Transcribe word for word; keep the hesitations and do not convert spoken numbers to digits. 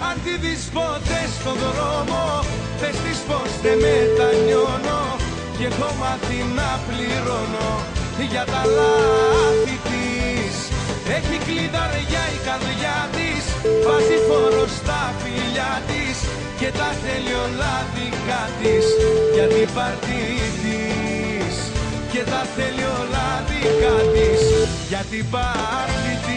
Αν τη δεις ποτέ στον δρόμο, πες της πως δεν μετανιώνω. Κι έχω μάθει να πληρώνω για τα λάθη της. Έχει κλειδαριά η καρδιά της, βάζει φόρο στα φιλιά της και τα θέλει όλα δικά της για την πάρτι της. Και τα θέλει όλα δικά της για την πάρτι της.